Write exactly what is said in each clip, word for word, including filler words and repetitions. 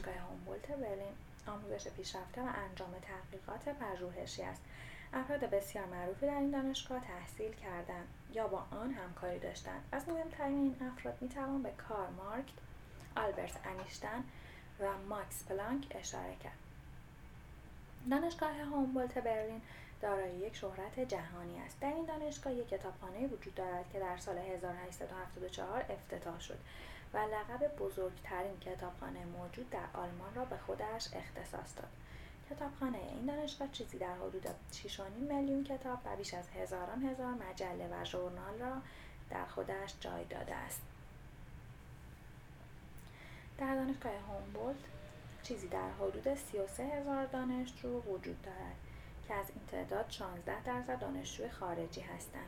دانشگاه هومبولت برلین آموزش پیشرفته و انجام تحقیقات پژوهشی است. افراد بسیار معروفی در این دانشگاه تحصیل کردند یا با آن همکاری داشتند. از مهمترین این افراد میتوان به کارل مارکس، آلبرت انیشتین و ماکس پلانک اشاره کرد. دانشگاه هومبولت برلین دارای یک شهرت جهانی است. در این دانشگاه یک کتابخانه وجود دارد که در سال هزار و هشتصد و هفتاد و چهار افتتاح شد و لقب بزرگترین کتابخانه موجود در آلمان را به خودش اختصاص داد. کتابخانه این دانشگاه چیزی در حدود شش و نیم میلیون کتاب و بیش از هزاران هزار مجله و ژورنال را در خودش جای داده است. در دانشگاه هومبولت چیزی در حدود سی و سه هزار دانشجو وجود دارد که از این تعداد شانزده درصد دانشجوی خارجی هستند.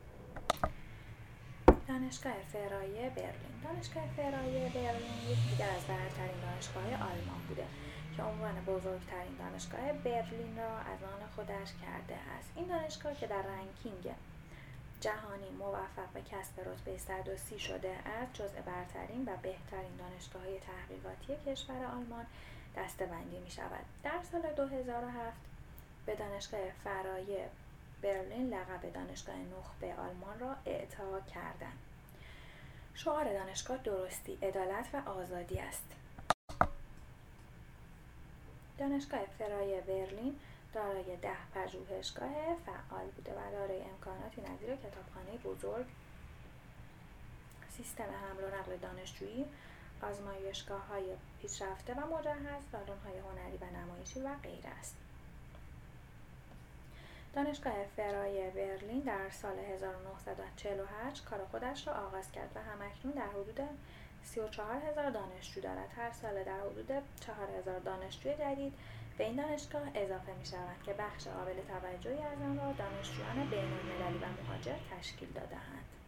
دانشگاه فرایی برلین دانشگاه فرایی برلین یکی دیگر از برترین دانشگاه‌های آلمان بوده که عنوان بزرگترین دانشگاه برلین را از آن خودش کرده است. این دانشگاه که در رنکینگ جهانی موفق به کسب رتبه صد و سی شده است، جزء برترین و بهترین دانشگاه‌های تحقیقاتی کشور آلمان دسته‌بندی می‌شود. در سال دو هزار و هفت به دانشگاه فرایی برلین لقب دانشگاه نخبه آلمان را اعطا کردند. شعار دانشگاه درستی، عدالت و آزادی است. دانشگاه فرایی برلین دارای ده پژوهشگاه فعال بوده و دارای امکاناتی نظیر کتابخانه بزرگ، سیستم حمل و نقل دانشجویی، آزمایشگاه‌های پیشرفته و مجهز، سالن‌های هنری و نمایشی و غیره است. دانشگاه فرایی برلین در سال هزار و نهصد و چهل و هشت کار خودش را آغاز کرد و همکنون در حدود سی و چهار هزار دانشجو دارد. هر سال در حدود چهار هزار دانشجوی جدید به این دانشگاه اضافه می شوند که بخش قابل توجهی از آن را دانشجویان بین‌المللی و مهاجر تشکیل داده‌اند.